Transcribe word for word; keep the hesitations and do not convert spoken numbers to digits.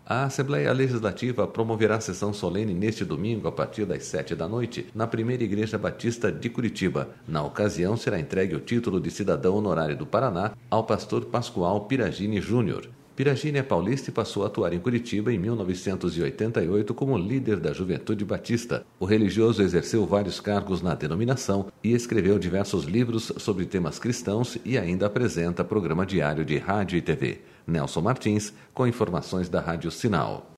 A Assembleia Legislativa promoverá sessão solene neste domingo a partir das sete da noite, na Primeira Igreja Batista de Curitiba. Na ocasião, será entregue o título de cidadão honorário do Paraná ao pastor Pascoal Piragini Júnior. Piragini é paulista e passou a atuar em Curitiba em mil novecentos e oitenta e oito como líder da Juventude Batista. O religioso exerceu vários cargos na denominação e escreveu diversos livros sobre temas cristãos e ainda apresenta programa diário de rádio e T V. Nelson Martins, com informações da Rádio Sinal.